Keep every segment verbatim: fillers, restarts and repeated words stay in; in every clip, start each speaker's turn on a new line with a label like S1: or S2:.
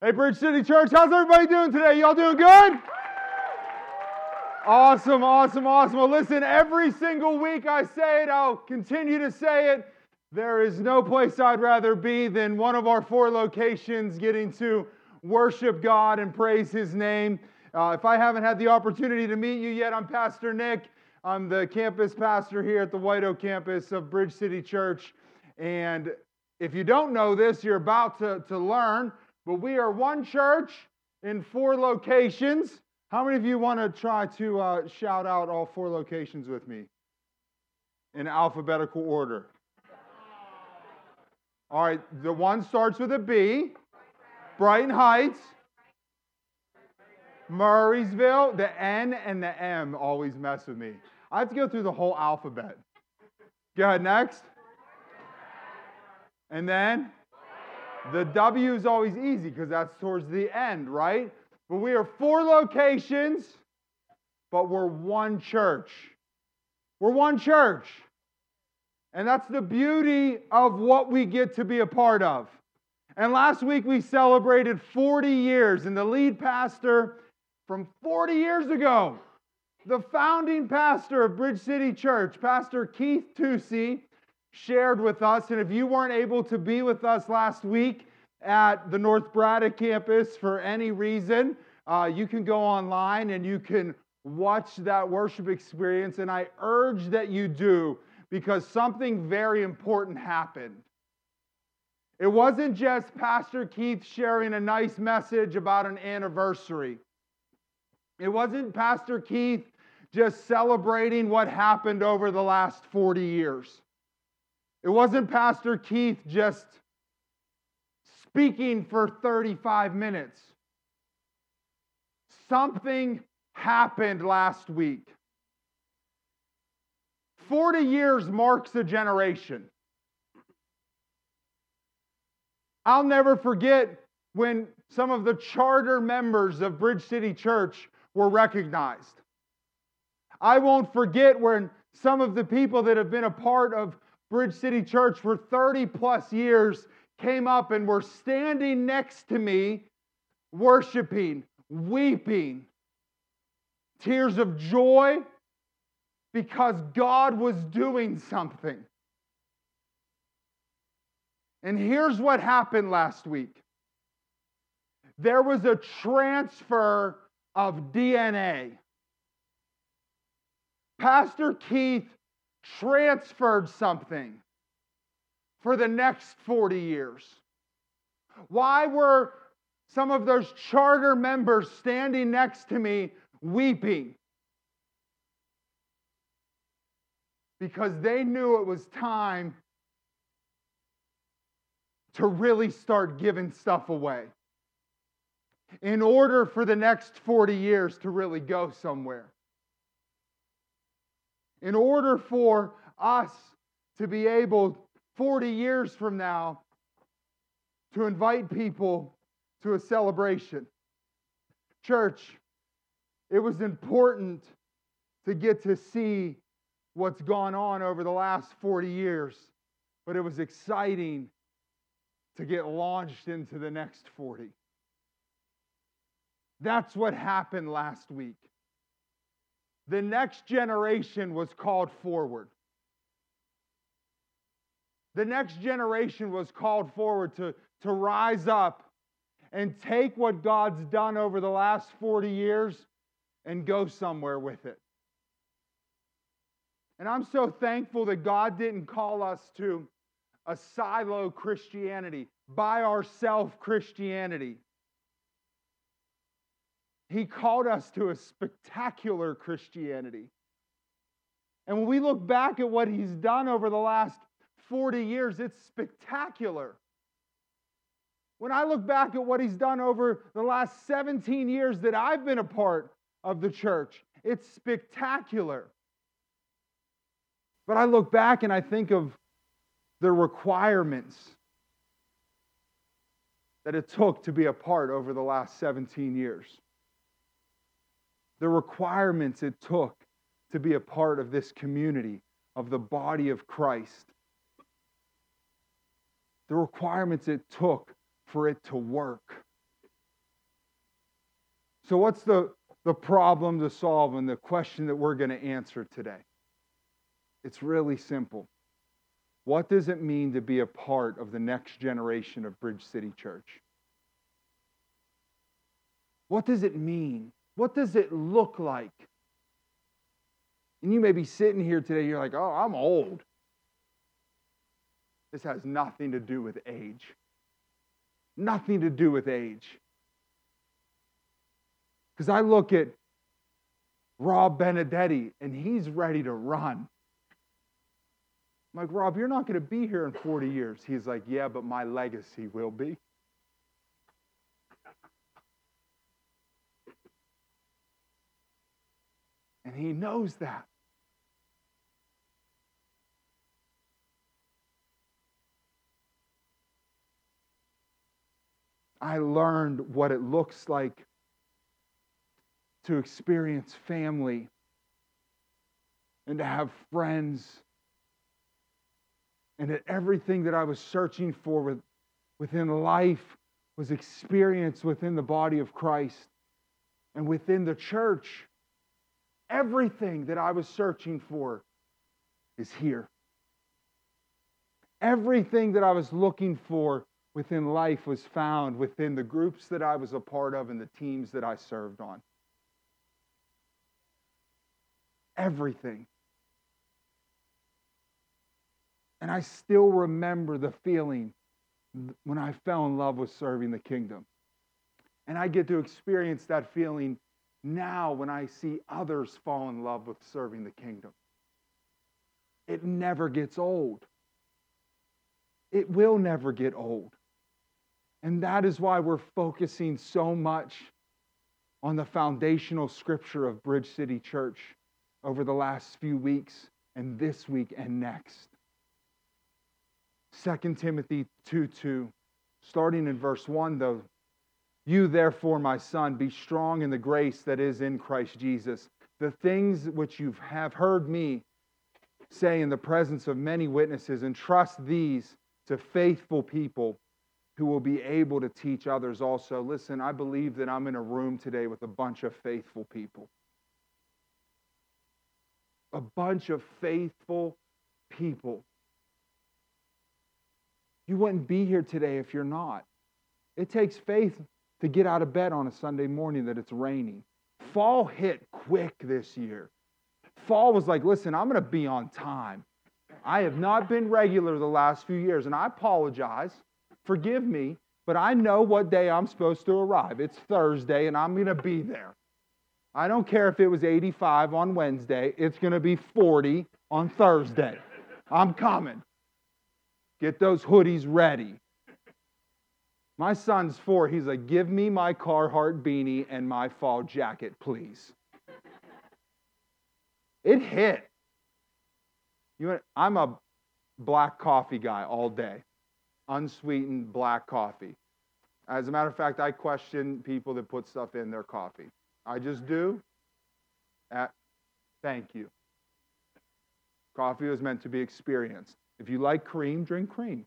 S1: Hey, Bridge City Church, how's everybody doing today? Y'all doing good? Awesome, awesome, awesome. Well, listen, every single week I say it, I'll continue to say it. There is no place I'd rather be than one of our four locations getting to worship God and praise His name. Uh, if I haven't had the opportunity to meet you yet, I'm Pastor Nick. I'm the campus pastor here at the White Oak campus of Bridge City Church. And if you don't know this, you're about to, to learn. But we are one church in four locations. How many of you want to try to uh, shout out all four locations with me in alphabetical order? All right, the one starts with a B. Brighton Heights. Murraysville. The N and the M always mess with me. I have to go through the whole alphabet. Go ahead, next. And then the W is always easy because that's towards the end, right? But we are four locations, but we're one church. We're one church. And that's the beauty of what we get to be a part of. And last week we celebrated forty years, and the lead pastor from forty years ago, the founding pastor of Bridge City Church, Pastor Keith Tusi, shared with us. And if you weren't able to be with us last week at the North Braddock campus for any reason, uh, you can go online and you can watch that worship experience. And I urge that you do, because something very important happened. It wasn't just Pastor Keith sharing a nice message about an anniversary. It wasn't Pastor Keith just celebrating what happened over the last forty years. It wasn't Pastor Keith just speaking for thirty-five minutes. Something happened last week. forty years marks a generation. I'll never forget when some of the charter members of Bridge City Church were recognized. I won't forget when some of the people that have been a part of Bridge City Church for thirty plus years came up and were standing next to me, worshiping, weeping, tears of joy, because God was doing something. And here's what happened last week. There was a transfer of D N A. Pastor Keith transferred something for the next forty years. Why were some of those charter members standing next to me weeping? Because they knew it was time to really start giving stuff away in order for the next forty years to really go somewhere. In order for us to be able, forty years from now, to invite people to a celebration. Church, it was important to get to see what's gone on over the last forty years, but it was exciting to get launched into the next forty. That's what happened last week. The next generation was called forward. The next generation was called forward to, to rise up and take what God's done over the last forty years and go somewhere with it. And I'm so thankful that God didn't call us to a silo Christianity, by ourselves Christianity. He called us to a spectacular Christianity. And when we look back at what He's done over the last forty years, it's spectacular. When I look back at what He's done over the last seventeen years that I've been a part of the church, it's spectacular. But I look back and I think of the requirements that it took to be a part over the last seventeen years. The requirements it took to be a part of this community, of the body of Christ. The requirements it took for it to work. So what's the, the problem to solve and the question that we're going to answer today? It's really simple. What does it mean to be a part of the next generation of Bridge City Church? What does it mean? What does it look like? And you may be sitting here today, you're like, oh, I'm old. This has nothing to do with age. Nothing to do with age. Because I look at Rob Benedetti, and he's ready to run. I'm like, Rob, you're not going to be here in forty years. He's like, yeah, but my legacy will be. And he knows that. I learned what it looks like to experience family and to have friends, and that everything that I was searching for with, within life was experienced within the body of Christ and within the church. Everything that I was searching for is here. Everything that I was looking for within life was found within the groups that I was a part of and the teams that I served on. Everything. And I still remember the feeling when I fell in love with serving the kingdom. And I get to experience that feeling now when I see others fall in love with serving the kingdom. It never gets old. It will never get old. And that is why we're focusing so much on the foundational scripture of Bridge City Church over the last few weeks and this week and next. Second Timothy two two, starting in verse one though. You therefore, my son, be strong in the grace that is in Christ Jesus. The things which you have heard me say in the presence of many witnesses, entrust these to faithful people who will be able to teach others also. Listen, I believe that I'm in a room today with a bunch of faithful people. A bunch of faithful people. You wouldn't be here today if you're not. It takes faith to get out of bed on a Sunday morning that it's raining. Fall hit quick this year. Fall was like, listen, I'm going to be on time. I have not been regular the last few years, and I apologize. Forgive me, but I know what day I'm supposed to arrive. It's Thursday, and I'm going to be there. I don't care if it was eighty-five on Wednesday. It's going to be forty on Thursday. I'm coming. Get those hoodies ready. My son's four. He's like, give me my Carhartt beanie and my fall jacket, please. It hit. You know, I'm a black coffee guy all day. Unsweetened black coffee. As a matter of fact, I question people that put stuff in their coffee. I just do. Uh, thank you. Coffee was meant to be experienced. If you like cream, drink cream.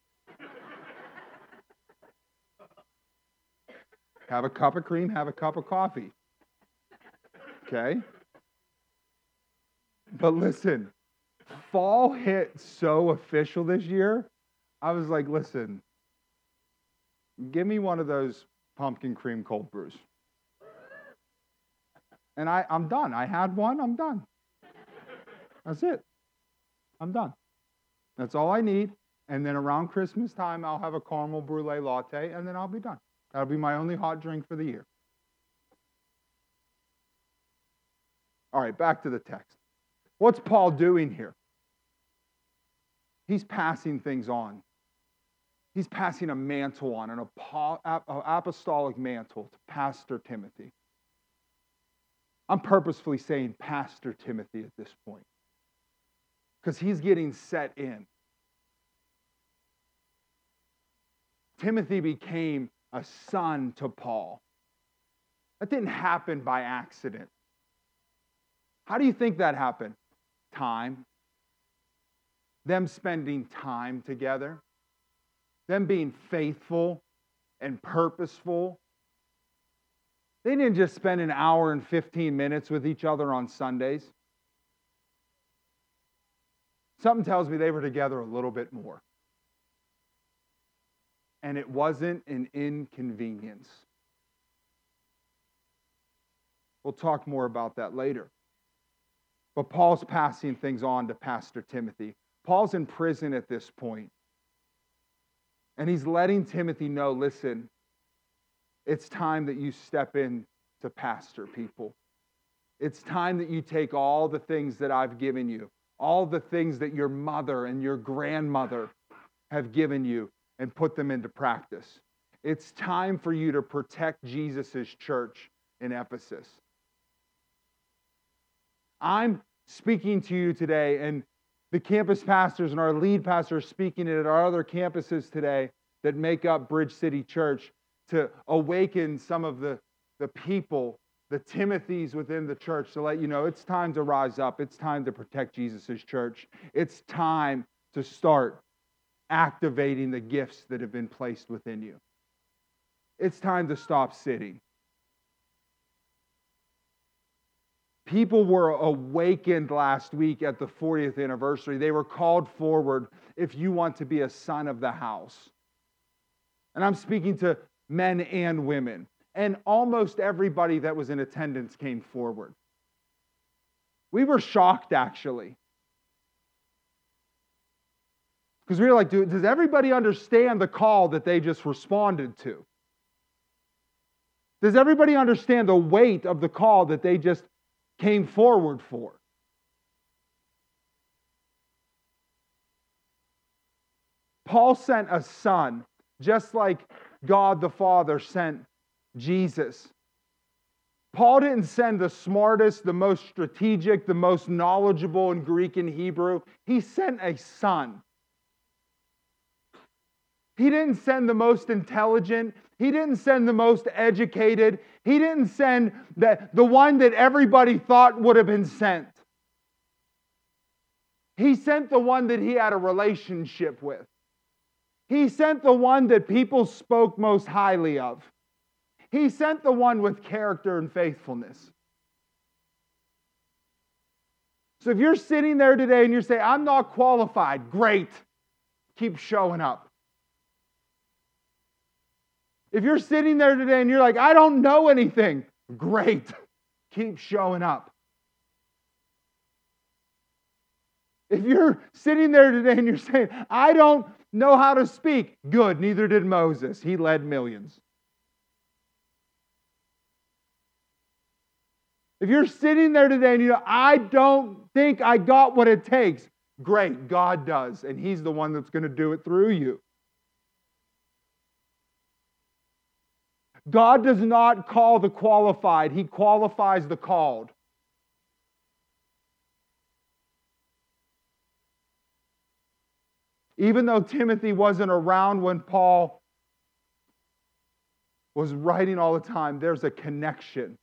S1: Have a cup of cream, have a cup of coffee. Okay? But listen, fall hit so official this year. I was like, listen, give me one of those pumpkin cream cold brews. And I, I'm done. I had one, I'm done. That's it. I'm done. That's all I need. And then around Christmas time, I'll have a caramel brulee latte, and then I'll be done. That'll be my only hot drink for the year. All right, back to the text. What's Paul doing here? He's passing things on. He's passing a mantle on, an apostolic mantle to Pastor Timothy. I'm purposefully saying Pastor Timothy at this point, because he's getting set in. Timothy became a son to Paul. That didn't happen by accident. How do you think that happened? Time. Them spending time together. Them being faithful and purposeful. They didn't just spend an hour and fifteen minutes with each other on Sundays. Something tells me they were together a little bit more. And it wasn't an inconvenience. We'll talk more about that later. But Paul's passing things on to Pastor Timothy. Paul's in prison at this point. And he's letting Timothy know, listen, it's time that you step in to pastor people. It's time that you take all the things that I've given you, all the things that your mother and your grandmother have given you, and put them into practice. It's time for you to protect Jesus' church in Ephesus. I'm speaking to you today, and the campus pastors and our lead pastor are speaking at our other campuses today that make up Bridge City Church to awaken some of the, the people, the Timothys within the church, to let you know it's time to rise up. It's time to protect Jesus' church. It's time to start activating the gifts that have been placed within you. It's time to stop sitting. People were awakened last week at the fortieth anniversary. They were called forward if you want to be a son of the house. And I'm speaking to men and women. And almost everybody that was in attendance came forward. We were shocked, actually. Because we were like, does everybody understand the call that they just responded to? Does everybody understand the weight of the call that they just came forward for? Paul sent a son, just like God the Father sent Jesus. Paul didn't send the smartest, the most strategic, the most knowledgeable in Greek and Hebrew. He sent a son. He didn't send the most intelligent. He didn't send the most educated. He didn't send the, the one that everybody thought would have been sent. He sent the one that he had a relationship with. He sent the one that people spoke most highly of. He sent the one with character and faithfulness. So if you're sitting there today and you're saying, I'm not qualified, great. Keep showing up. If you're sitting there today and you're like, I don't know anything, great. Keep showing up. If you're sitting there today and you're saying, I don't know how to speak, good, neither did Moses. He led millions. If you're sitting there today and you know, I don't think I got what it takes, great, God does, and He's the one that's going to do it through you. God does not call the qualified. He qualifies the called. Even though Timothy wasn't around when Paul was writing all the time, there's a connection.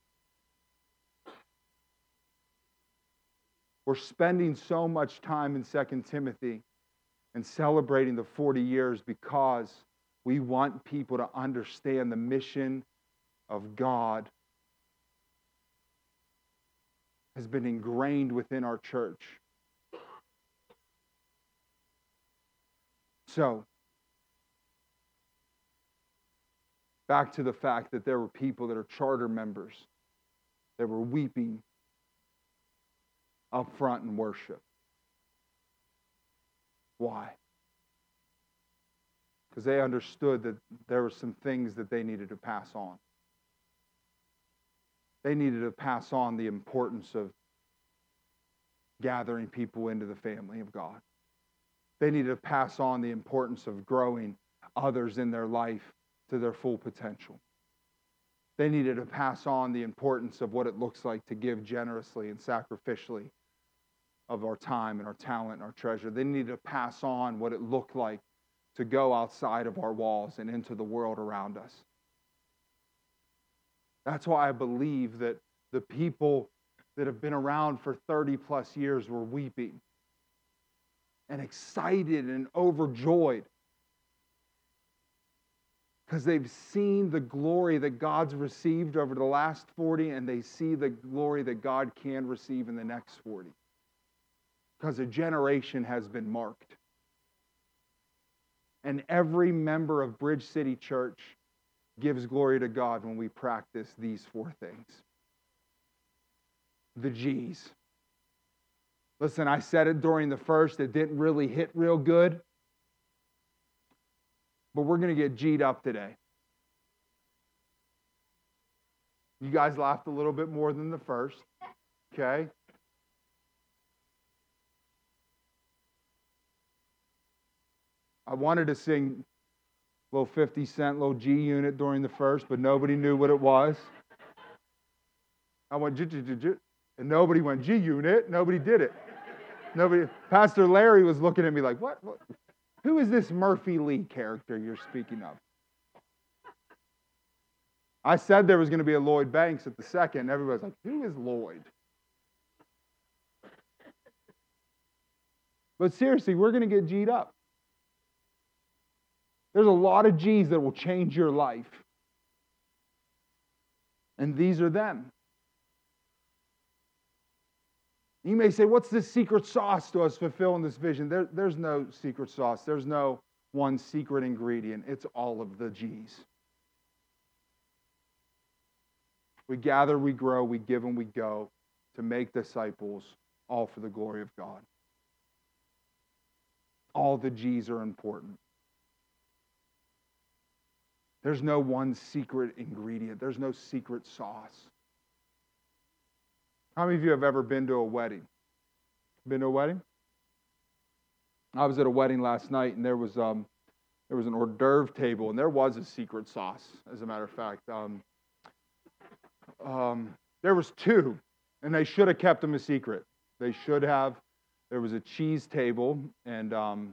S1: We're spending so much time in Second Timothy and celebrating the forty years because we want people to understand the mission of God has been ingrained within our church. So, back to the fact that there were people that are charter members that were weeping up front in worship. Why? Because they understood that there were some things that they needed to pass on. They needed to pass on the importance of gathering people into the family of God. They needed to pass on the importance of growing others in their life to their full potential. They needed to pass on the importance of what it looks like to give generously and sacrificially of our time and our talent and our treasure. They needed to pass on what it looked like to go outside of our walls and into the world around us. That's why I believe that the people that have been around for thirty plus years were weeping and excited and overjoyed because they've seen the glory that God's received over the last forty, and they see the glory that God can receive in the next forty. Because a generation has been marked. And every member of Bridge City Church gives glory to God when we practice these four things. The G's. Listen, I said it during the first. It didn't really hit real good. But we're going to get G'd up today. You guys laughed a little bit more than the first. Okay? I wanted to sing little fifty cent, little G Unit during the first, but nobody knew what it was. I went, J, J, J, J, and nobody went, G Unit. Nobody did it. Nobody. Pastor Larry was looking at me like, what? what? Who is this Murphy Lee character you're speaking of? I said there was going to be a Lloyd Banks at the second, and everybody's like, who is Lloyd? But seriously, we're going to get G'd up. There's a lot of G's that will change your life. And these are them. You may say, what's the secret sauce to us fulfilling this vision? There, there's no secret sauce. There's no one secret ingredient. It's all of the G's. We gather, we grow, we give, and we go to make disciples, all for the glory of God. All the G's are important. There's no one secret ingredient. There's no secret sauce. How many of you have ever been to a wedding? Been to a wedding? I was at a wedding last night, and there was um, there was an hors d'oeuvre table, and there was a secret sauce, as a matter of fact. Um, um, there was two, and they should have kept them a secret. They should have. There was a cheese table, and um,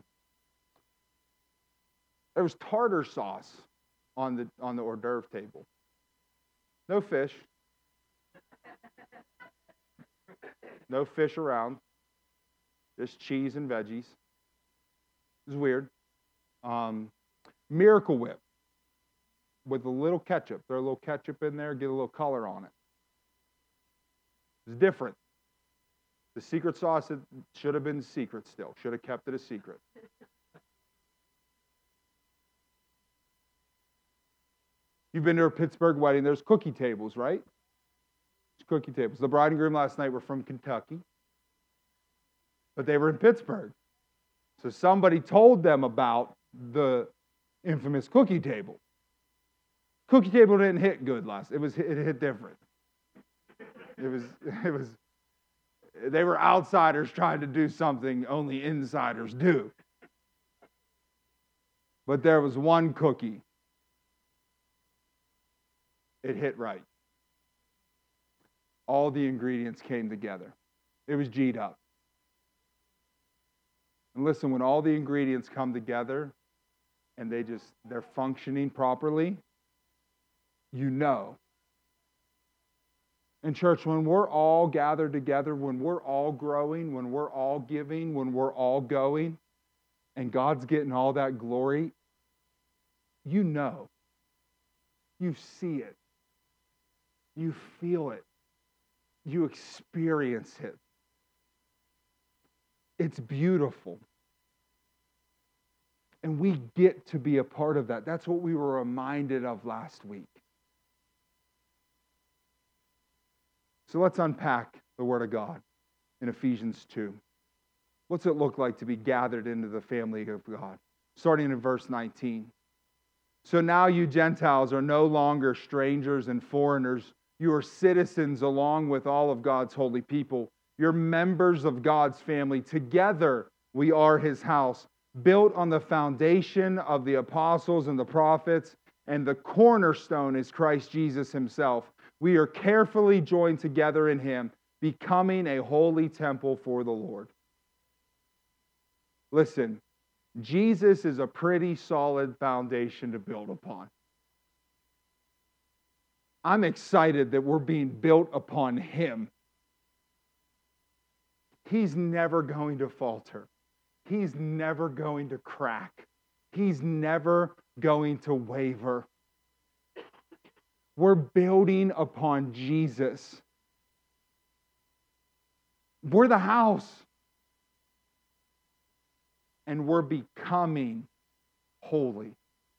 S1: there was tartar sauce on the on the hors d'oeuvre table. No fish. No fish around. Just cheese and veggies. It was weird. Um, Miracle Whip with a little ketchup. Throw a little ketchup in there, get a little color on it. It's different. The secret sauce, it should have been secret still. Should have kept it a secret. You've been to a Pittsburgh wedding. There's cookie tables, right? There's cookie tables. The bride and groom last night were from Kentucky, but they were in Pittsburgh. So somebody told them about the infamous cookie table. Cookie table didn't hit good last. It was it hit different. It was it was. They were outsiders trying to do something only insiders do. But there was one cookie. It hit right. All the ingredients came together. It was G'd up. And listen, when all the ingredients come together and they just, they're functioning properly, you know. In church, when we're all gathered together, when we're all growing, when we're all giving, when we're all going, and God's getting all that glory, you know. You see it. You feel it. You experience it. It's beautiful. And we get to be a part of that. That's what we were reminded of last week. So let's unpack the Word of God in Ephesians two. What's it look like to be gathered into the family of God? Starting in verse nineteen. So now you Gentiles are no longer strangers and foreigners. You are citizens along with all of God's holy people. You're members of God's family. Together we are His house, built on the foundation of the apostles and the prophets, and the cornerstone is Christ Jesus Himself. We are carefully joined together in Him, becoming a holy temple for the Lord. Listen, Jesus is a pretty solid foundation to build upon. I'm excited that we're being built upon Him. He's never going to falter. He's never going to crack. He's never going to waver. We're building upon Jesus. We're the house. And we're becoming holy.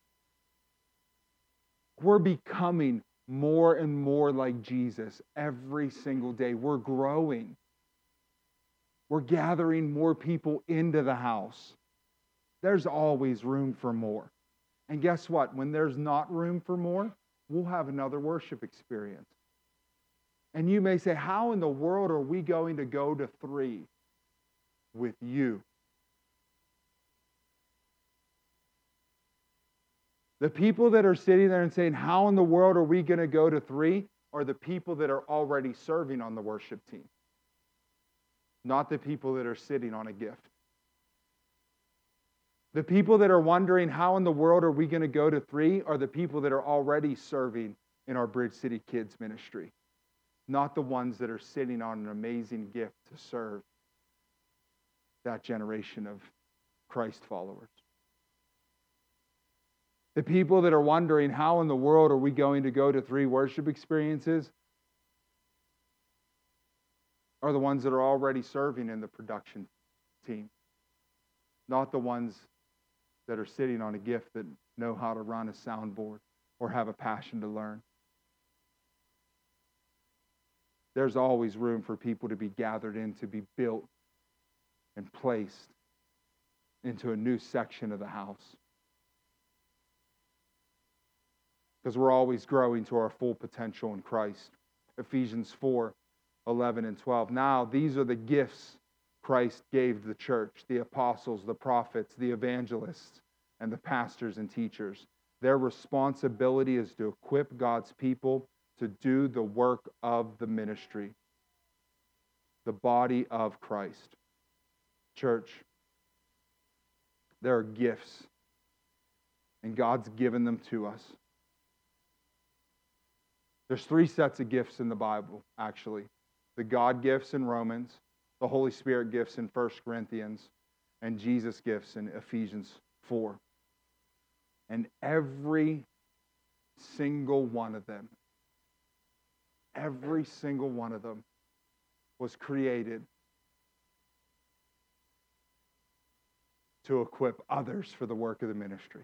S1: We're becoming more and more like Jesus every single day. We're growing. We're gathering more people into the house. There's always room for more. And guess what? When there's not room for more, we'll have another worship experience. And you may say, how in the world are we going to go to three with you? The people that are sitting there and saying, how in the world are we going to go to three, are the people that are already serving on the worship team. Not the people that are sitting on a gift. The people that are wondering, how in the world are we going to go to three, are the people that are already serving in our Bridge City Kids ministry. Not the ones that are sitting on an amazing gift to serve that generation of Christ followers. The people that are wondering, how in the world are we going to go to three worship experiences, are the ones that are already serving in the production team. Not the ones that are sitting on a gift that know how to run a soundboard or have a passion to learn. There's always room for people to be gathered in, to be built and placed into a new section of the house. Because we're always growing to our full potential in Christ. Ephesians four, eleven and twelve. Now, these are the gifts Christ gave the church, the apostles, the prophets, the evangelists, and the pastors and teachers. Their responsibility is to equip God's people to do the work of the ministry, the body of Christ. Church, there are gifts, and God's given them to us. There's three sets of gifts in the Bible, actually. The God gifts in Romans, the Holy Spirit gifts in First Corinthians, and Jesus gifts in Ephesians four. And every single one of them, every single one of them was created to equip others for the work of the ministry.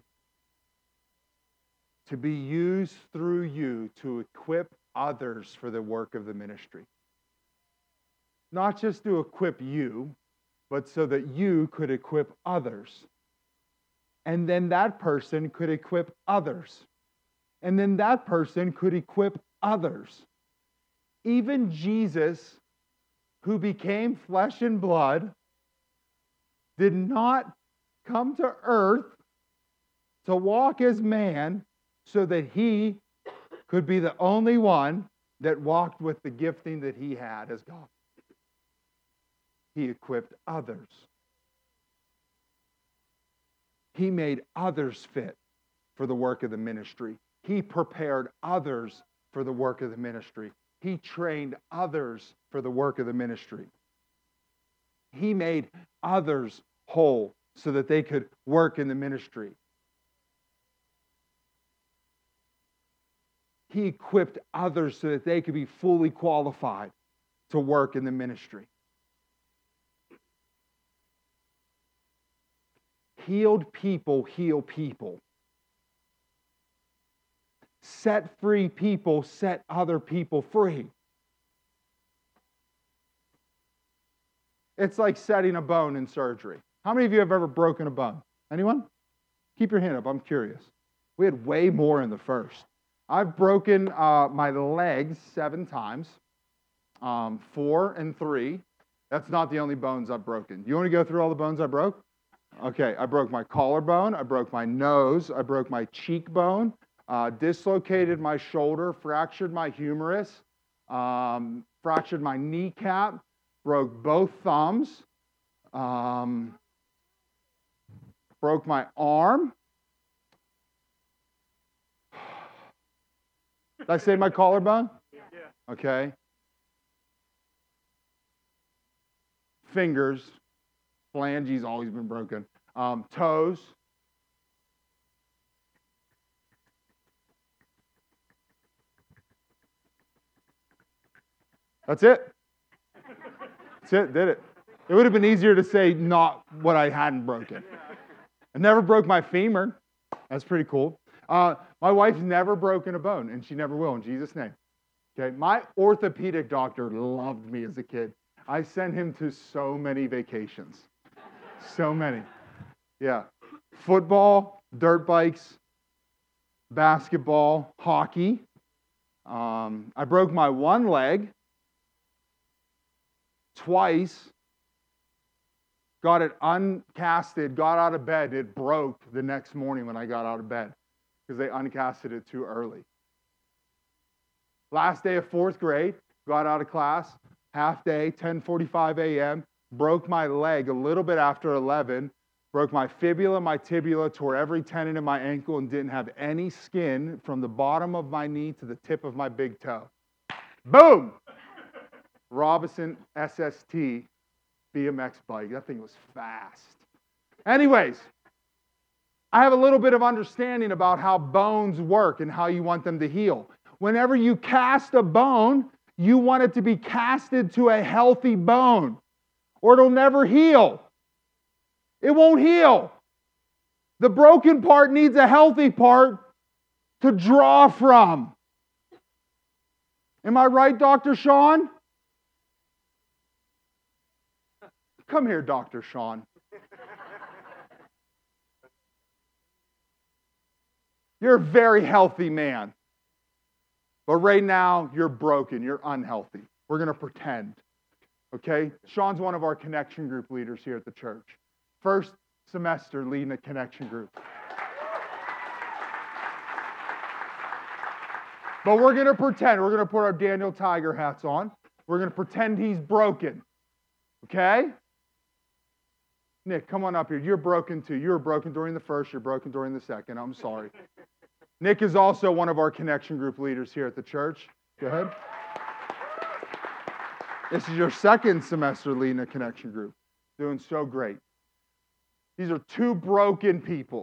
S1: To be used through you to equip others for the work of the ministry. Not just to equip you, but so that you could equip others. And then that person could equip others. And then that person could equip others. Even Jesus, who became flesh and blood, did not come to earth to walk as man so that he could be the only one that walked with the gifting that he had as God. He equipped others. He made others fit for the work of the ministry. He prepared others for the work of the ministry. He trained others for the work of the ministry. He made others whole so that they could work in the ministry. He equipped others so that they could be fully qualified to work in the ministry. Healed people heal people. Set free people set other people free. It's like setting a bone in surgery. How many of you have ever broken a bone? Anyone? Keep your hand up. I'm curious. We had way more in the first. I've broken uh, my legs seven times, um, four and three. That's not the only bones I've broken. You want to go through all the bones I broke? Okay, I broke my collarbone, I broke my nose, I broke my cheekbone, uh, dislocated my shoulder, fractured my humerus, um, fractured my kneecap, broke both thumbs, um, broke my arm. Did I say my collarbone? Yeah. Okay. Fingers. Phalanges always been broken. Um, toes. That's it. That's it, did it. It would have been easier to say not what I hadn't broken. I never broke my femur. That's pretty cool. Uh, my wife's never broken a bone, and she never will, in Jesus' name. Okay, my orthopedic doctor loved me as a kid. I sent him to so many vacations. So many. Yeah. Football, dirt bikes, basketball, hockey. Um, I broke my one leg twice. Got it uncasted, got out of bed. It broke the next morning when I got out of bed because they uncasted it too early. Last day of fourth grade, got out of class, half day, ten forty-five a.m., broke my leg a little bit after eleven, broke my fibula, my tibia, tore every tendon in my ankle, and didn't have any skin from the bottom of my knee to the tip of my big toe. Boom! Robinson S S T B M X bike. That thing was fast. Anyways, I have a little bit of understanding about how bones work and how you want them to heal. Whenever you cast a bone, you want it to be casted to a healthy bone, or it'll never heal. It won't heal. The broken part needs a healthy part to draw from. Am I right, Doctor Sean? Come here, Doctor Sean. You're a very healthy man. But right now, you're broken. You're unhealthy. We're going to pretend. Okay? Sean's one of our connection group leaders here at the church. First semester leading a connection group. But we're going to pretend. We're going to put our Daniel Tiger hats on. We're going to pretend he's broken. Okay? Nick, come on up here. You're broken too. You were broken during the first. You're broken during the second. I'm sorry. Nick is also one of our connection group leaders here at the church. Go ahead. This is your second semester leading a connection group. Doing so great. These are two broken people.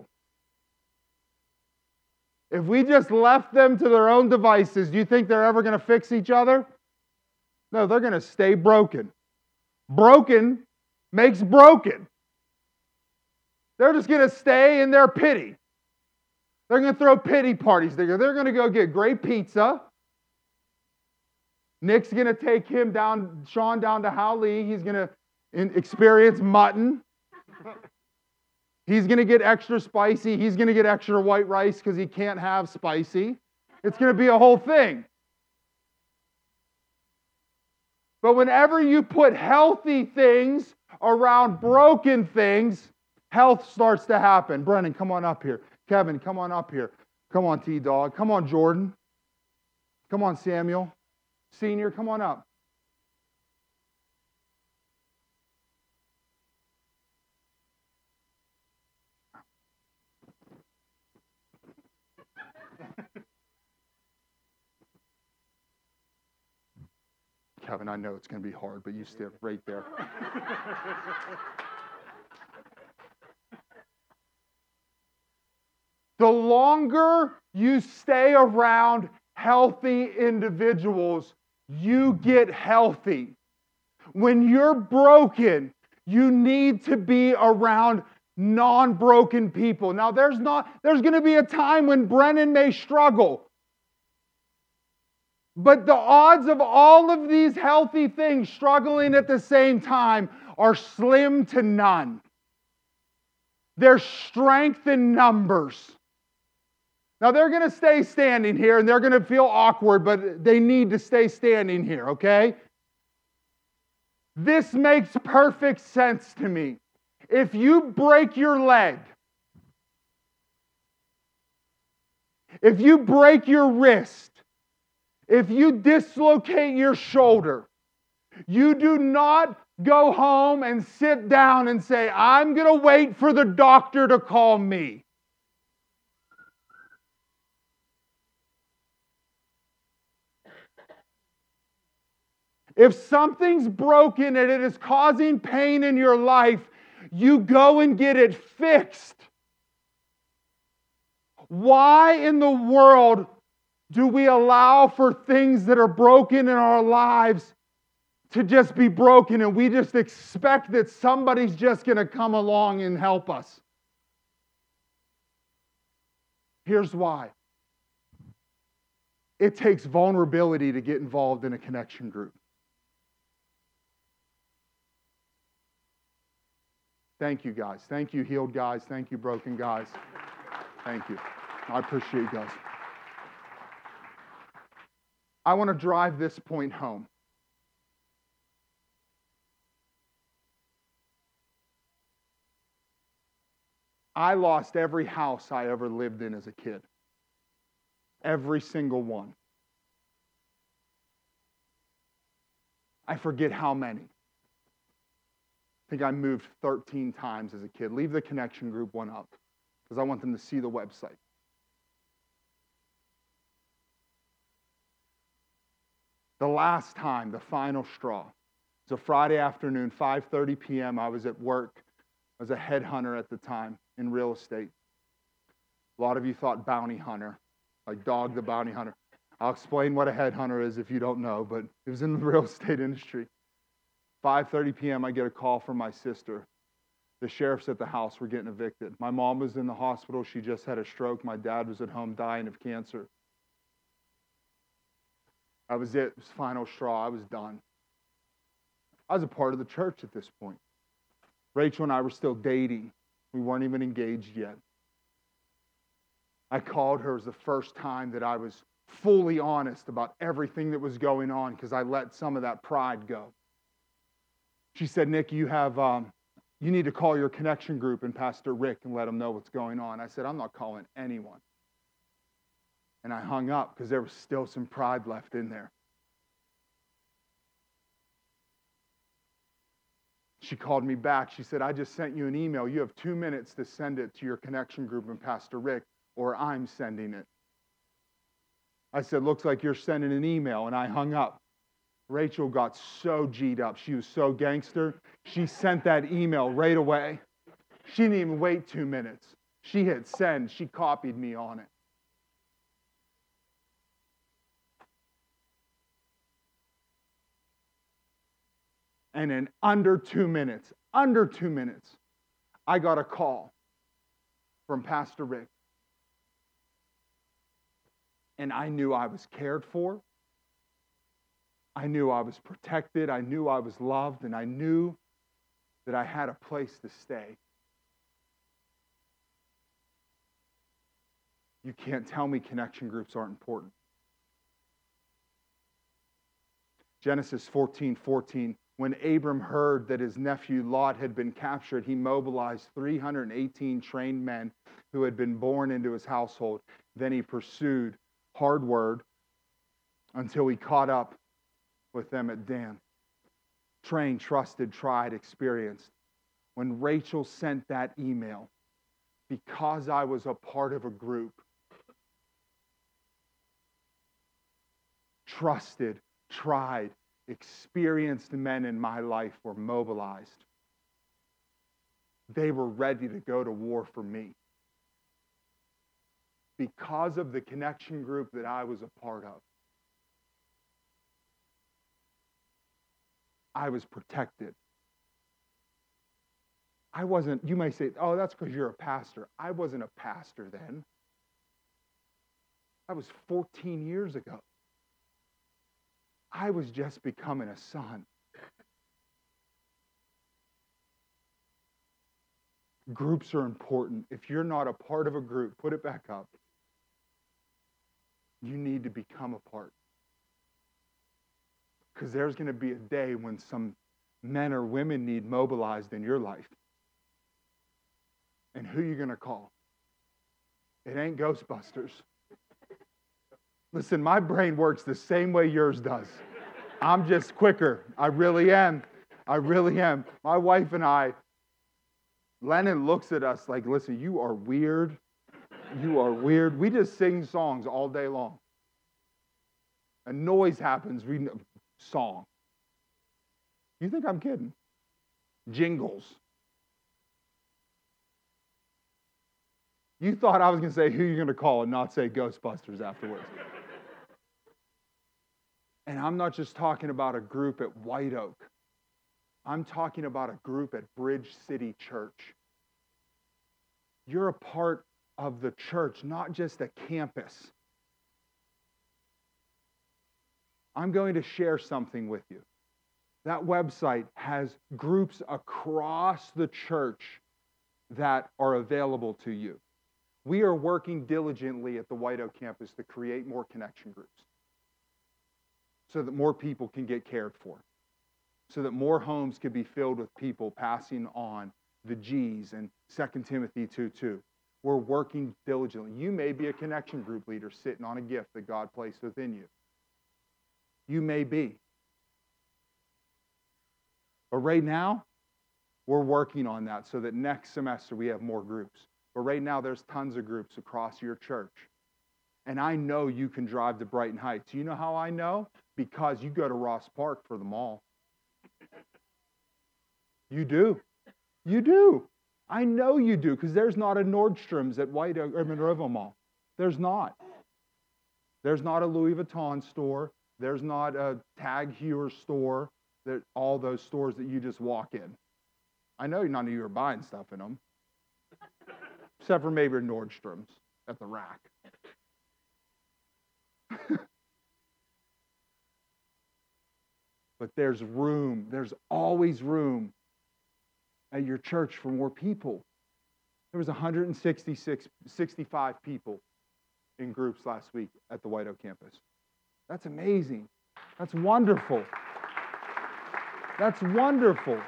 S1: If we just left them to their own devices, do you think they're ever going to fix each other? No, they're going to stay broken. Broken makes broken. They're just going to stay in their pity. They're going to throw pity parties. They're going to go get great pizza. Nick's going to take him down, Sean down to Howley. He's going to experience mutton. He's going to get extra spicy. He's going to get extra white rice because he can't have spicy. It's going to be a whole thing. But whenever you put healthy things around broken things, health starts to happen. Brennan, come on up here. Kevin, come on up here. Come on, T-Dog. Come on, Jordan. Come on, Samuel. Senior, come on up. Kevin, I know it's going to be hard, but you stay right there. The longer you stay around healthy individuals, you get healthy. When you're broken, you need to be around non-broken people. Now, there's not, there's going to be a time when Brennan may struggle. But the odds of all of these healthy things struggling at the same time are slim to none. There's strength in numbers. Now, they're going to stay standing here, and they're going to feel awkward, but they need to stay standing here, okay? This makes perfect sense to me. If you break your leg, if you break your wrist, if you dislocate your shoulder, you do not go home and sit down and say, I'm going to wait for the doctor to call me. If something's broken and it is causing pain in your life, you go and get it fixed. Why in the world do we allow for things that are broken in our lives to just be broken, and we just expect that somebody's just going to come along and help us. Here's why. It takes vulnerability to get involved in a connection group. Thank you, guys. Thank you, healed guys. Thank you, broken guys. Thank you. I appreciate you guys. I want to drive this point home. I lost every house I ever lived in as a kid. Every single one. I forget how many. I think I moved thirteen times as a kid. Leave the connection group one up because I want them to see the website. The last time, the final straw, it was a Friday afternoon, five thirty p.m. I was at work. I was a headhunter at the time in real estate. A lot of you thought bounty hunter, like Dog the Bounty Hunter. I'll explain what a headhunter is if you don't know, but it was in the real estate industry. five thirty p.m. I get a call from my sister. The sheriff's at the house. We're getting evicted. My mom was in the hospital. She just had a stroke. My dad was at home dying of cancer. That was it. It was final straw. I was done. I was a part of the church at this point. Rachel and I were still dating. We weren't even engaged yet. I called her. It was the first time that I was fully honest about everything that was going on because I let some of that pride go. She said, Nick, you have, um, you need to call your connection group and Pastor Rick and let him know what's going on. I said, I'm not calling anyone. And I hung up because there was still some pride left in there. She called me back. She said, I just sent you an email. You have two minutes to send it to your connection group and Pastor Rick, or I'm sending it. I said, looks like you're sending an email, and I hung up. Rachel got so G'd up. She was so gangster. She sent that email right away. She didn't even wait two minutes. She hit send. She copied me on it. And in under two minutes, under two minutes, I got a call from Pastor Rick. And I knew I was cared for. I knew I was protected. I knew I was loved. And I knew that I had a place to stay. You can't tell me connection groups aren't important. Genesis fourteen fourteen. When Abram heard that his nephew Lot had been captured, he mobilized three hundred eighteen trained men who had been born into his household. Then he pursued, hard word, until he caught up with them at Dan. Trained, trusted, tried, experienced. When Rachel sent that email, because I was a part of a group, trusted, tried, experienced men in my life were mobilized. They were ready to go to war for me. Because of the connection group that I was a part of, I was protected. I wasn't, you may say, oh, that's because you're a pastor. I wasn't a pastor then. That was fourteen years ago. I was just becoming a son. Groups are important. If you're not a part of a group, put it back up. You need to become a part. Because there's going to be a day when some men or women need mobilized in your life. And who are you going to call? It ain't Ghostbusters. Listen, my brain works the same way yours does. I'm just quicker. I really am. I really am. My wife and I, Lennon looks at us like, listen, you are weird. You are weird. We just sing songs all day long. A noise happens, we know, song. You think I'm kidding? Jingles. You thought I was going to say who you're going to call and not say Ghostbusters afterwards. And I'm not just talking about a group at White Oak. I'm talking about a group at Bridge City Church. You're a part of the church, not just a campus. I'm going to share something with you. That website has groups across the church that are available to you. We are working diligently at the White Oak campus to create more connection groups so that more people can get cared for, so that more homes can be filled with people passing on the G's and Second Timothy two two. We're working diligently. You may be a connection group leader sitting on a gift that God placed within you. You may be. But right now, we're working on that so that next semester we have more groups. But right now, there's tons of groups across your church. And I know you can drive to Brighton Heights. You know how I know? Because you go to Ross Park for the mall. You do. You do. I know you do, because there's not a Nordstrom's at White Oak or Monroeville Mall. There's not. There's not a Louis Vuitton store. There's not a Tag Heuer store. There, all those stores that you just walk in. I know none of you are buying stuff in them. Except for maybe Nordstrom's at the rack. But there's room. There's always room at your church for more people. There was one hundred sixty-six, sixty-five people in groups last week at the White Oak campus. That's amazing. That's wonderful. That's wonderful.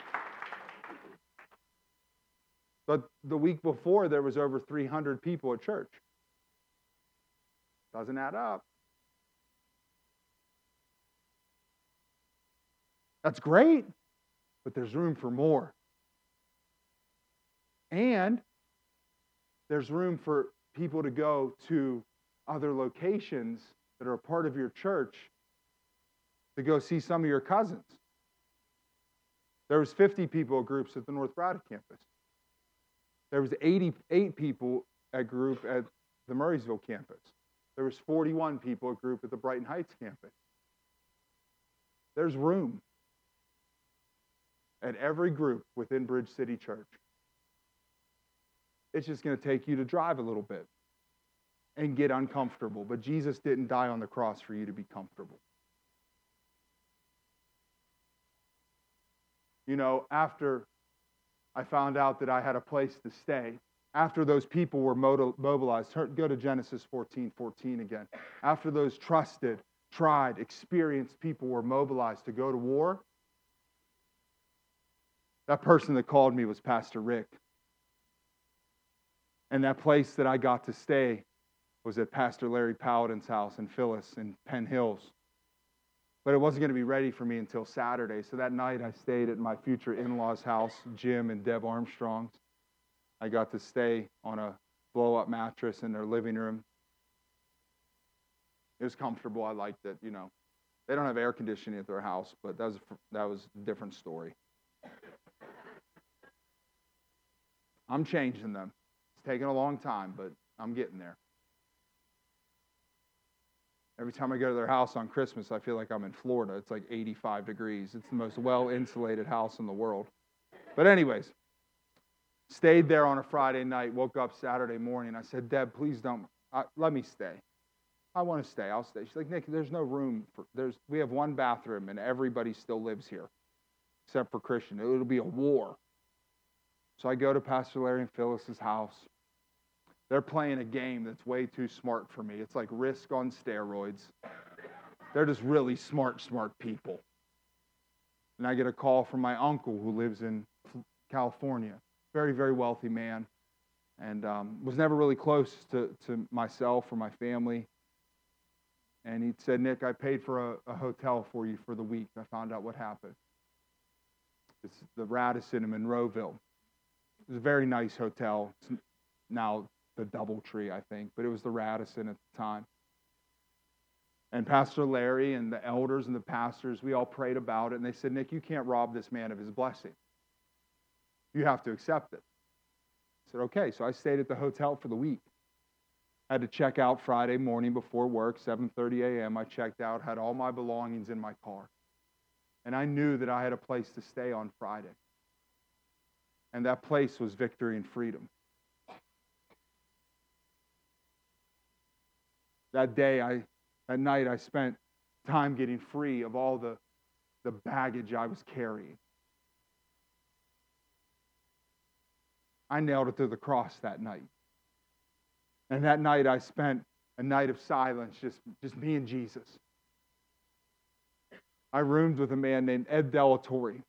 S1: But the week before, there was over three hundred people at church. Doesn't add up. That's great, but there's room for more. And there's room for people to go to other locations that are a part of your church to go see some of your cousins. There was fifty people at groups at the North Braddock campus. There was eighty-eight people at group at the Murraysville campus. There was forty-one people at group at the Brighton Heights campus. There's room at every group within Bridge City Church. It's just going to take you to drive a little bit and get uncomfortable. But Jesus didn't die on the cross for you to be comfortable. You know, after I found out that I had a place to stay, after those people were mobilized, go to Genesis fourteen fourteen again. After those trusted, tried, experienced people were mobilized to go to war, that person that called me was Pastor Rick. And that place that I got to stay was at Pastor Larry Paladin's house in Phyllis in Penn Hills. But it wasn't going to be ready for me until Saturday. So that night I stayed at my future in-laws' house, Jim and Deb Armstrong's. I got to stay on a blow-up mattress in their living room. It was comfortable. I liked it, you know. They don't have air conditioning at their house, but that was that was a different story. I'm changing them. It's taken a long time, but I'm getting there. Every time I go to their house on Christmas, I feel like I'm in Florida. It's like eighty-five degrees. It's the most well-insulated house in the world. But anyways, stayed there on a Friday night, woke up Saturday morning. I said, Deb, please don't, uh, let me stay. I want to stay. I'll stay. She's like, Nick, there's no room. For, there's. We have one bathroom, and everybody still lives here, except for Christian. It'll be a war. So I go to Pastor Larry and Phyllis's house. They're playing a game that's way too smart for me. It's like Risk on steroids. They're just really smart, smart people. And I get a call from my uncle who lives in California. Very, very wealthy man. And um, was never really close to, to myself or my family. And he said, Nick, I paid for a, a hotel for you for the week. I found out what happened. It's the Radisson in Monroeville. It was a very nice hotel. It's now the Doubletree, I think, but it was the Radisson at the time. And Pastor Larry and the elders and the pastors, we all prayed about it, and they said, Nick, you can't rob this man of his blessing. You have to accept it. I said, okay, so I stayed at the hotel for the week. Had to check out Friday morning before work, seven thirty a.m. I checked out, had all my belongings in my car. And I knew that I had a place to stay on Friday. And that place was Victory and Freedom. That day, I, that night, I spent time getting free of all the, the baggage I was carrying. I nailed it to the cross that night. And that night, I spent a night of silence, just, just me and Jesus. I roomed with a man named Ed Delatorre.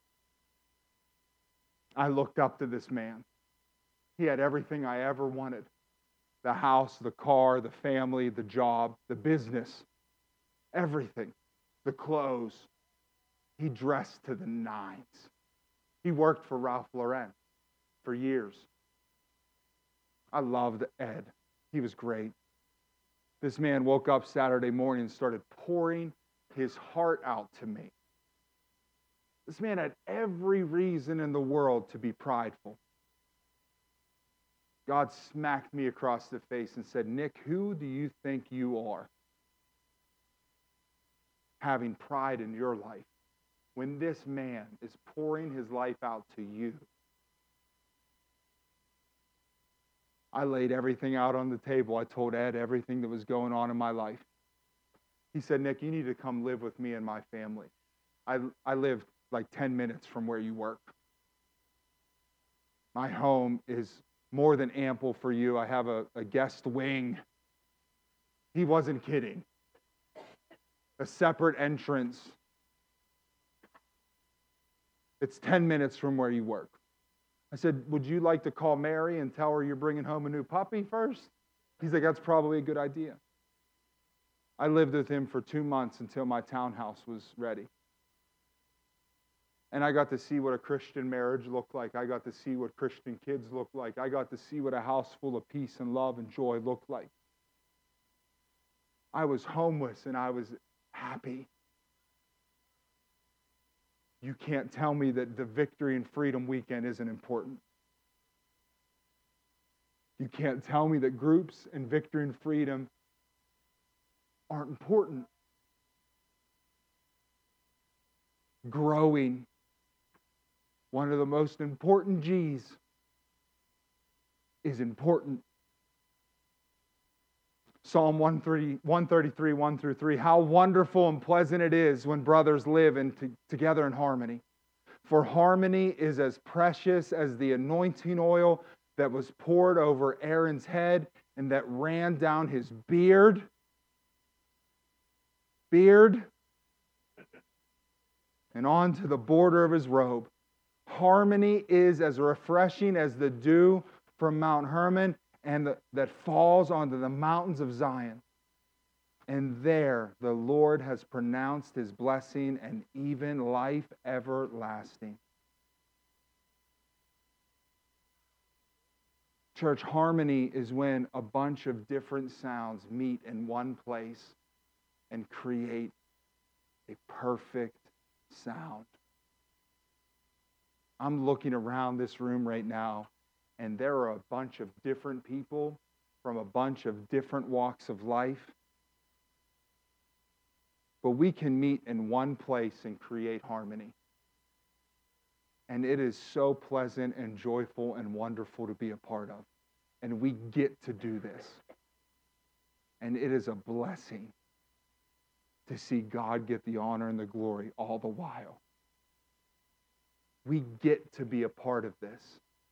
S1: I looked up to this man. He had everything I ever wanted. The house, the car, the family, the job, the business, everything, the clothes. He dressed to the nines. He worked for Ralph Lauren for years. I loved Ed. He was great. This man woke up Saturday morning and started pouring his heart out to me. This man had every reason in the world to be prideful. God smacked me across the face and said, Nick, who do you think you are? Having pride in your life when this man is pouring his life out to you. I laid everything out on the table. I told Ed everything that was going on in my life. He said, Nick, you need to come live with me and my family. I, I lived like ten minutes from where you work. My home is more than ample for you. I have a, a guest wing. He wasn't kidding. A separate entrance. It's ten minutes from where you work. I said, would you like to call Mary and tell her you're bringing home a new puppy first? He's like, that's probably a good idea. I lived with him for two months until my townhouse was ready. And I got to see what a Christian marriage looked like. I got to see what Christian kids looked like. I got to see what a house full of peace and love and joy looked like. I was homeless and I was happy. You can't tell me that the Victory and Freedom weekend isn't important. You can't tell me that groups and Victory and Freedom aren't important. Growing, one of the most important G's, is important. Psalm one thirty-three, one through three. How wonderful and pleasant it is when brothers live in t- together in harmony. For harmony is as precious as the anointing oil that was poured over Aaron's head and that ran down his beard. Beard. And onto the border of his robe. Harmony is as refreshing as the dew from Mount Hermon and the, that falls onto the mountains of Zion. And there the Lord has pronounced his blessing and even life everlasting. Church, harmony is when a bunch of different sounds meet in one place and create a perfect sound. I'm looking around this room right now, and there are a bunch of different people from a bunch of different walks of life. But we can meet in one place and create harmony. And it is so pleasant and joyful and wonderful to be a part of. And we get to do this. And it is a blessing to see God get the honor and the glory all the while. We get to be a part of this.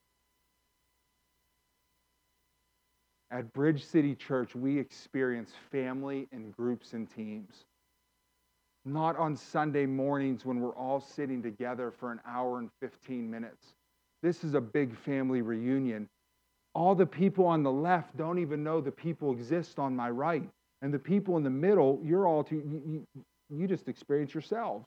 S1: At Bridge City Church, we experience family and groups and teams. Not on Sunday mornings when we're all sitting together for an hour and fifteen minutes. This is a big family reunion. All the people on the left don't even know the people exist on my right. And the people in the middle, you're all too, you, you, you just experience yourselves.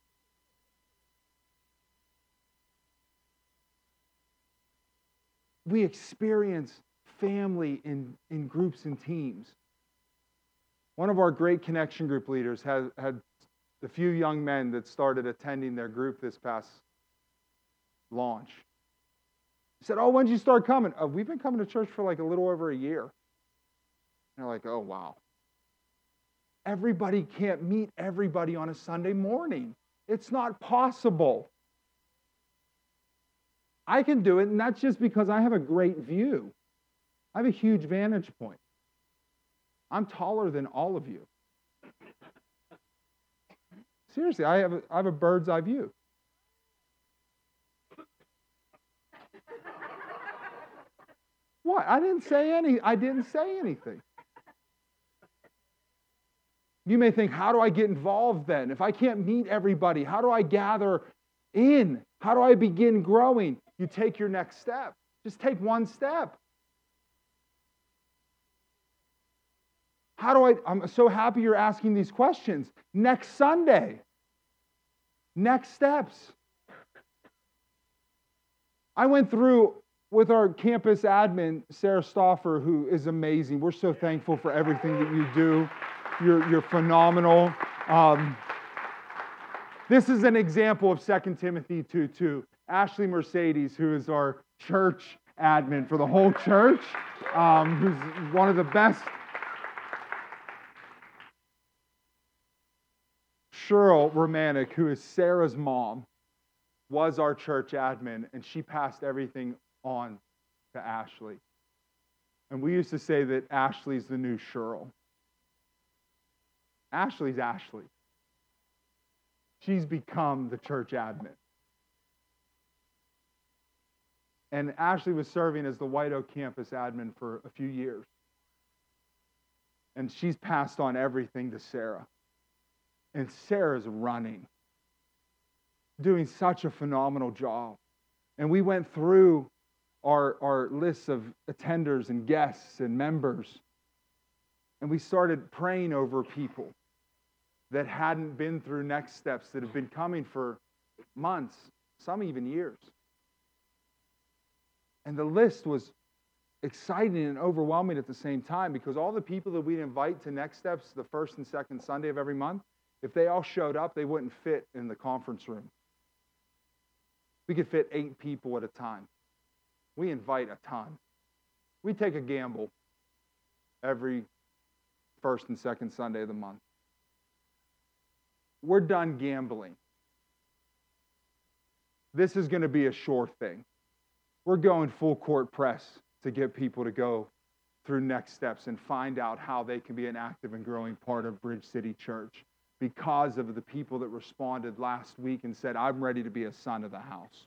S1: We experience family in, in groups and teams. One of our great connection group leaders had, had a few young men that started attending their group this past launch. He said, oh, when did you start coming? Oh, we've been coming to church for like a little over a year. They're like, oh, wow. Everybody can't meet everybody on a Sunday morning. It's not possible. I can do it, and that's just because I have a great view. I have a huge vantage point. I'm taller than all of you. Seriously, I have a, I have a bird's eye view. What? I didn't say any. I didn't say anything. You may think, how do I get involved then? If I can't meet everybody, how do I gather in? How do I begin growing? You take your next step. Just take one step. How do I, I'm so happy you're asking these questions. Next Sunday. Next steps. I went through with our campus admin, Sarah Stauffer, who is amazing. We're so thankful for everything that you do. You're, you're phenomenal. Um, this is an example of Second Timothy two two. Ashley Mercedes, who is our church admin for the whole church, um, who's one of the best. Cheryl Romanek, who is Sarah's mom, was our church admin, and she passed everything on to Ashley. And we used to say that Ashley's the new Cheryl. Ashley's Ashley. She's become the church admin. And Ashley was serving as the White Oak campus admin for a few years. And she's passed on everything to Sarah. And Sarah's running, doing such a phenomenal job. And we went through our, our lists of attenders and guests and members. And we started praying over people that hadn't been through next steps, that have been coming for months, some even years. And the list was exciting and overwhelming at the same time, because all the people that we'd invite to Next Steps the first and second Sunday of every month, if they all showed up, they wouldn't fit in the conference room. We could fit eight people at a time. We invite a ton. We take a gamble every first and second Sunday of the month. We're done gambling. This is going to be a sure thing. We're going full court press to get people to go through Next Steps and find out how they can be an active and growing part of Bridge City Church, because of the people that responded last week and said, I'm ready to be a son of the house.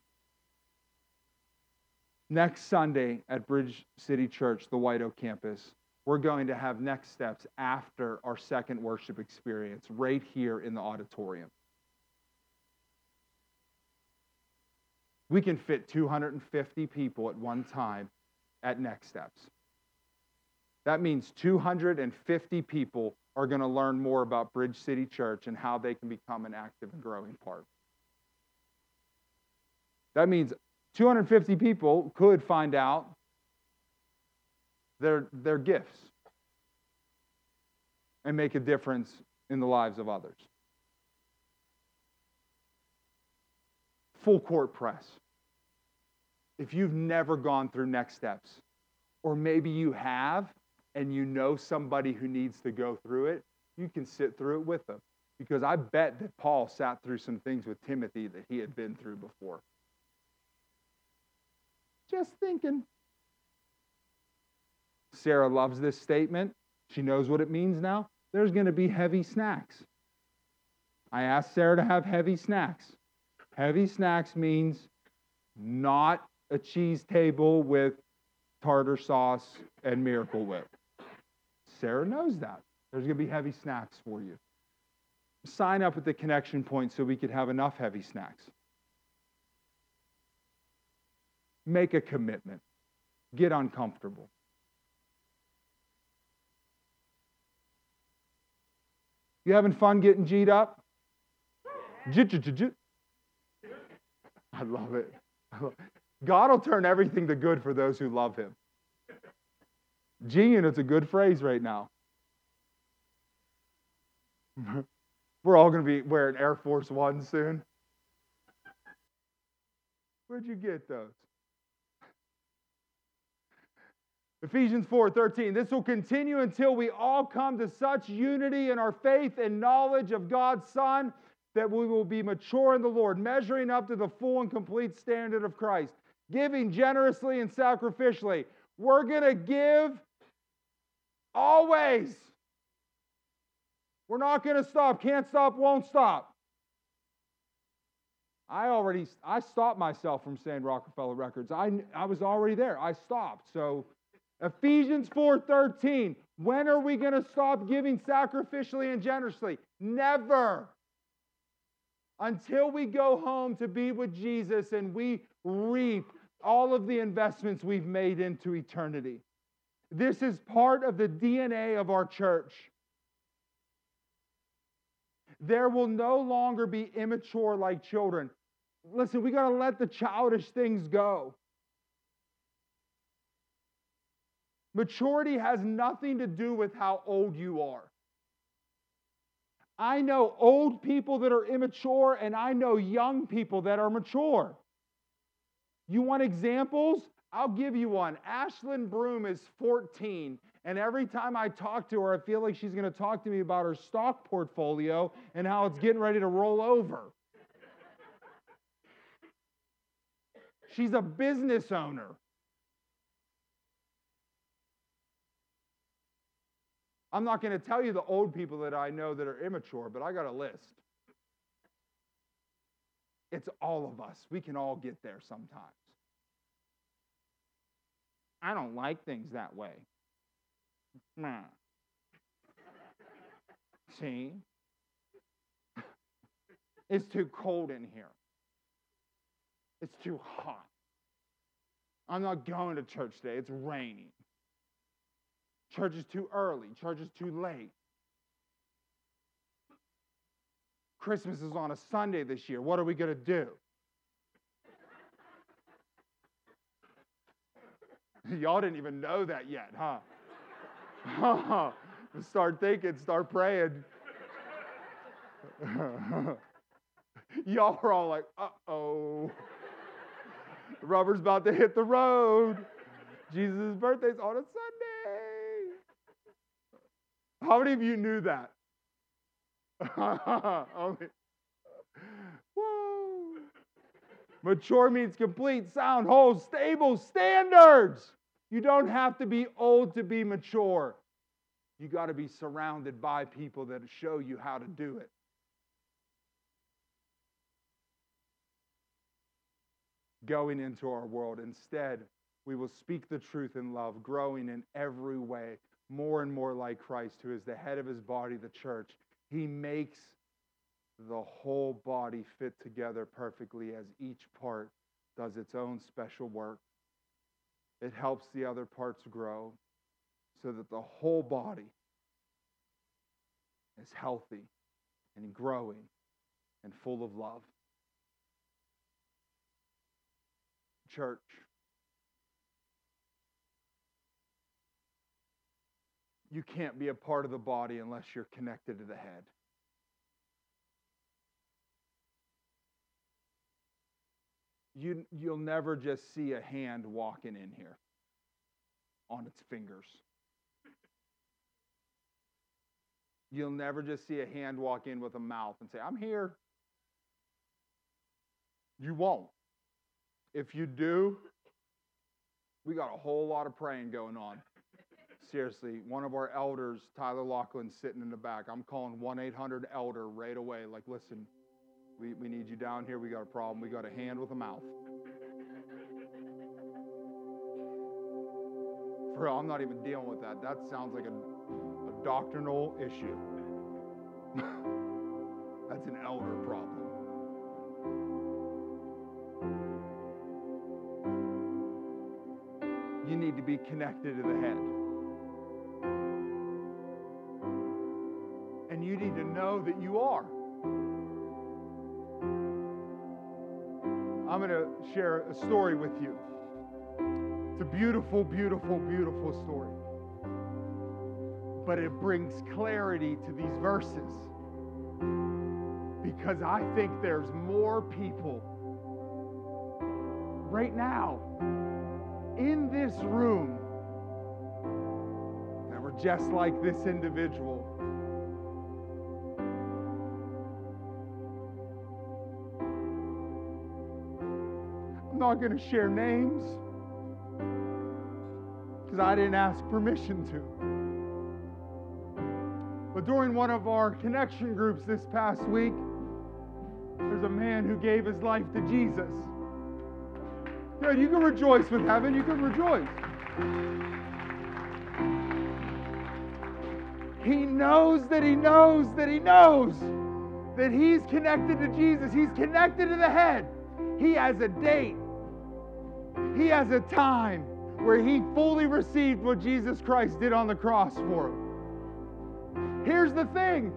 S1: Next Sunday at Bridge City Church, the White Oak campus, we're going to have Next Steps after our second worship experience right here in the auditorium. We can fit two hundred fifty people at one time at Next Steps. That means two hundred fifty people are going to learn more about Bridge City Church and how they can become an active and growing part. That means two hundred fifty people could find out their, their gifts and make a difference in the lives of others. Full court press. If you've never gone through Next Steps, or maybe you have, and you know somebody who needs to go through it, you can sit through it with them. Because I bet that Paul sat through some things with Timothy that he had been through before. Just thinking. Sarah loves this statement. She knows what it means now. There's going to be heavy snacks. I asked Sarah to have heavy snacks. Heavy snacks means not a cheese table with tartar sauce and Miracle Whip. Sarah knows that. There's going to be heavy snacks for you. Sign up at the connection point so we could have enough heavy snacks. Make a commitment. Get uncomfortable. You having fun getting G'd up? I love it. God will turn everything to good for those who love Him. G-Unit's a good phrase right now. We're all going to be wearing Air Force One soon. Where'd you get those? Ephesians four thirteen. This will continue until we all come to such unity in our faith and knowledge of God's Son that we will be mature in the Lord, measuring up to the full and complete standard of Christ, giving generously and sacrificially. We're going to give always. We're not going to stop. Can't stop, won't stop. I already, I stopped myself from saying Rockefeller Records. I, I was already there. I stopped. So Ephesians four thirteen. When are we going to stop giving sacrificially and generously? Never. Until we go home to be with Jesus and we reap all of the investments we've made into eternity. This is part of the D N A of our church. There will no longer be immature like children. Listen, we got to let the childish things go. Maturity has nothing to do with how old you are. I know old people that are immature, and I know young people that are mature. You want examples? I'll give you one. Ashlyn Broom is fourteen, and every time I talk to her, I feel like she's going to talk to me about her stock portfolio and how it's getting ready to roll over. She's a business owner. I'm not going to tell you the old people that I know that are immature, but I got a list. It's all of us. We can all get there sometimes. I don't like things that way. Nah. See? It's too cold in here. It's too hot. I'm not going to church today. It's raining. Church is too early. Church is too late. Christmas is on a Sunday this year. What are we going to do? Y'all didn't even know that yet, huh? Start thinking, start praying. Y'all are all like, uh-oh. The rubber's about to hit the road. Jesus' birthday's on a Sunday. How many of you knew that? Whoa. Mature means complete, sound, whole, stable standards. You don't have to be old to be mature. You got to be surrounded by people that show you how to do it. Going into our world. Instead, we will speak the truth in love, growing in every way, more and more like Christ, who is the head of his body, the church. He makes the whole body fit together perfectly as each part does its own special work. It helps the other parts grow so that the whole body is healthy and growing and full of love. Church, you can't be a part of the body unless you're connected to the head. You, you'll never just see a hand walking in here on its fingers. You'll never just see a hand walk in with a mouth and say, I'm here. You won't. If you do, we got a whole lot of praying going on. Seriously, one of our elders, Tyler Laughlin, sitting in the back. I'm calling one eight hundred elder right away. Like, listen, we, we need you down here. We got a problem. We got a hand with a mouth. For real, I'm not even dealing with that. That sounds like a, a doctrinal issue. That's an elder problem. You need to be connected to the head. And you need to know that you are. I'm going to share a story with you. It's a beautiful, beautiful, beautiful story. But it brings clarity to these verses. Because I think there's more people right now in this room were just like this individual. I'm not going to share names because I didn't ask permission to. But during one of our connection groups this past week, there's a man who gave his life to Jesus. Good, you can rejoice with heaven. You can rejoice. He knows that he knows that he knows that he's connected to Jesus. He's connected to the head. He has a date. He has a time where he fully received what Jesus Christ did on the cross for him. Here's the thing.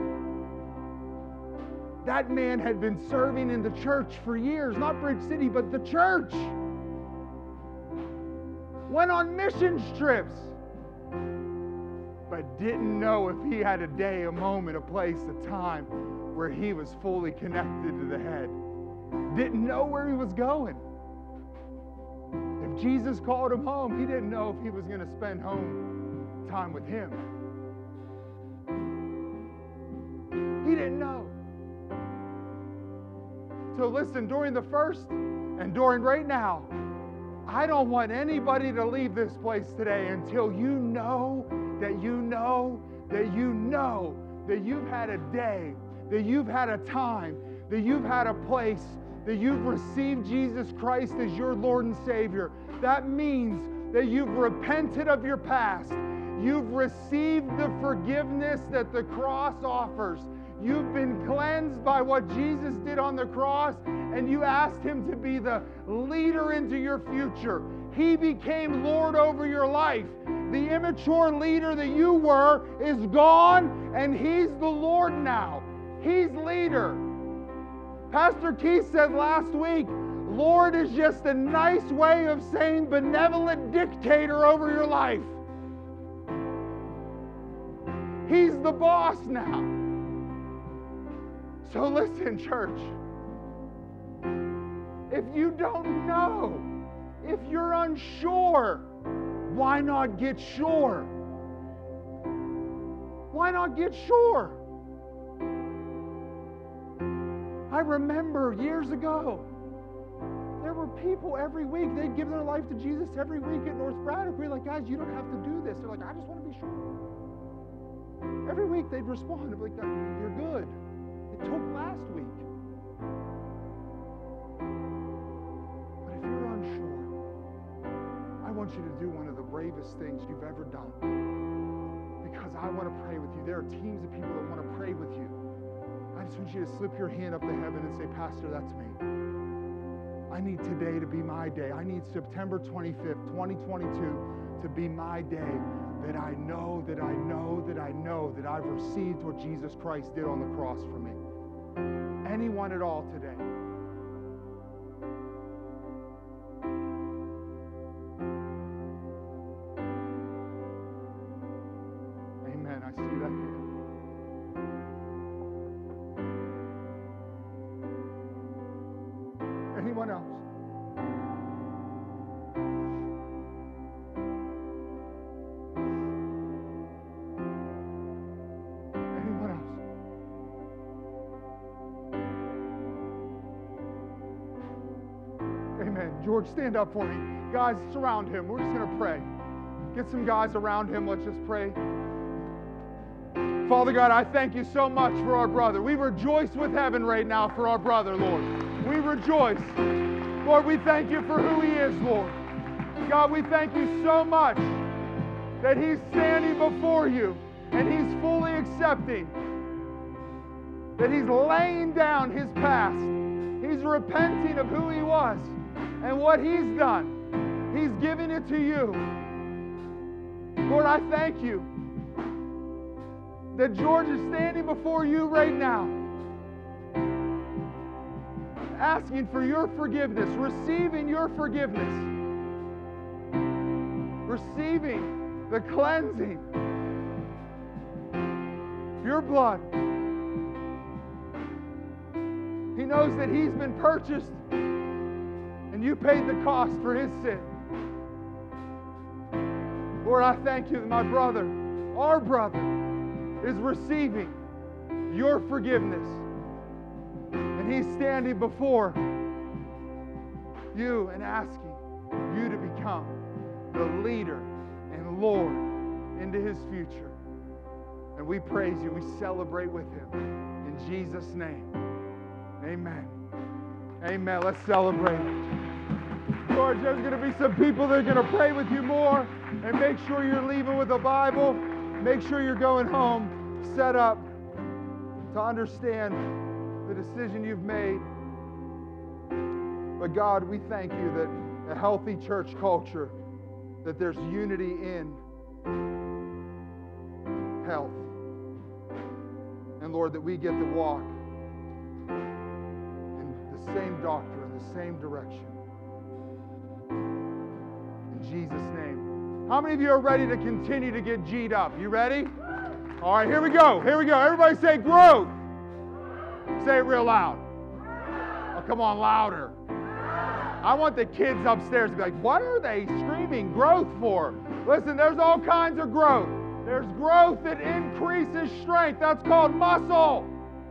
S1: That man had been serving in the church for years, not Bridge City, but the church. Went on mission trips, but didn't know if he had a day, a moment, a place, a time where he was fully connected to the head. Didn't know where he was going. If Jesus called him home, he didn't know if he was going to spend home time with him. He didn't know. So listen, during the first and during right now, I don't want anybody to leave this place today until you know that you know that you know that you've had a day, that you've had a time, that you've had a place, that you've received Jesus Christ as your Lord and Savior. That means that you've repented of your past. You've received the forgiveness that the cross offers. You've been cleansed by what Jesus did on the cross, and you asked Him to be the leader into your future. He became Lord over your life. The immature leader that you were is gone, and He's the Lord now. He's leader. Pastor Keith said last week, Lord is just a nice way of saying benevolent dictator over your life. He's the boss now. So listen, church. If you don't know, if you're unsure, why not get sure? Why not get sure? I remember years ago, there were people every week, they'd give their life to Jesus every week at North Braddock. We're like, guys, you don't have to do this. They're like, I just want to be sure. Every week they'd respond, they'd be like, you're good. It took last week. But if you're unsure, I want you to do one of the bravest things you've ever done. Because I want to pray with you. There are teams of people that want to pray with you. I just want you to slip your hand up to heaven and say, Pastor, that's me. I need today to be my day. I need September twenty-fifth, twenty twenty-two to be my day that I know, that I know, that I know that I've received what Jesus Christ did on the cross for me. Anyone at all today? Amen. I see that hand. Anyone else? Anyone else? Amen. George, stand up for me. Guys, surround him. We're just going to pray. Get some guys around him. Let's just pray. Father God, I thank you so much for our brother. We rejoice with heaven right now for our brother, Lord. We rejoice. Lord, we thank you for who he is, Lord. God, we thank you so much that he's standing before you and he's fully accepting that he's laying down his past. He's repenting of who he was and what he's done. He's giving it to you. Lord, I thank you that George is standing before you right now, asking for your forgiveness, receiving your forgiveness, receiving the cleansing, your blood. He knows that he's been purchased and you paid the cost for his sin. Lord, I thank you that my brother our brother, is receiving your forgiveness. And he's standing before you and asking you to become the leader and Lord into his future. And we praise you. We celebrate with him. In Jesus' name, amen. Amen. Let's celebrate. George, there's going to be some people that are going to pray with you more. And make sure you're leaving with a Bible. Make sure you're going home set up to understand the decision you've made. But God, we thank you that a healthy church culture, that there's unity in health. And Lord, that we get to walk in the same doctrine, the same direction. In Jesus' name. How many of you are ready to continue to get G'd up? You ready? All right, here we go. Here we go. Everybody say growth. Say it real loud. Oh, come on, louder. I want the kids upstairs to be like, what are they screaming growth for? Listen, there's all kinds of growth. There's growth that increases strength. That's called muscle.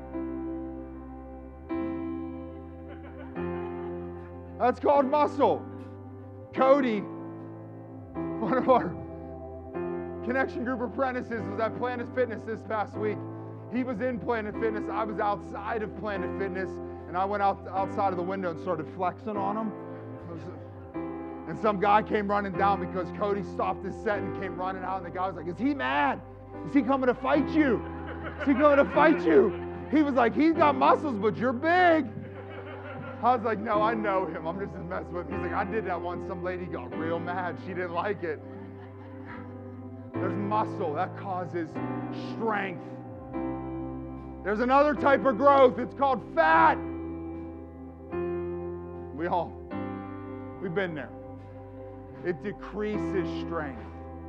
S1: That's called muscle. Cody, one of our Connection Group apprentices, was at Planet Fitness this past week. He was in Planet Fitness. I was outside of Planet Fitness, and I went out outside of the window and started flexing on him. And some guy came running down because Cody stopped his set and came running out, and the guy was like, is he mad? Is he coming to fight you? Is he coming to fight you? He was like, he's got muscles, but you're big. I was like, no, I know him. I'm just messing with him. He's like, I did that once. Some lady got real mad. She didn't like it. There's muscle. That causes strength. There's another type of growth. It's called fat. We all, we've been there. It decreases strength.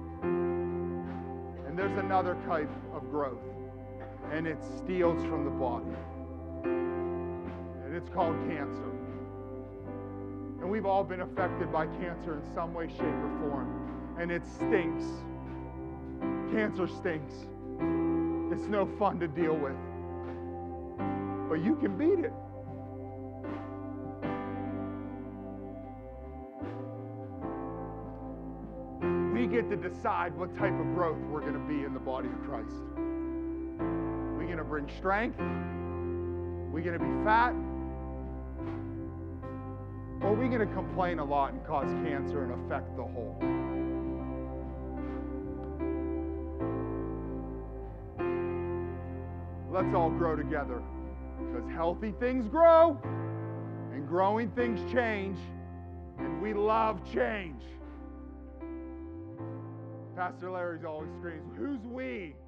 S1: And there's another type of growth, and it steals from the body. And it's called cancer. And we've all been affected by cancer in some way, shape, or form. And it stinks. Cancer stinks. It's no fun to deal with. But you can beat it. We get to decide what type of growth we're going to be in the body of Christ. We're going to bring strength. We're going to be fat. Or are we going to complain a lot and cause cancer and affect the whole? Let's all grow together, because healthy things grow and growing things change, and we love change. Pastor Larry's always screams, who's we?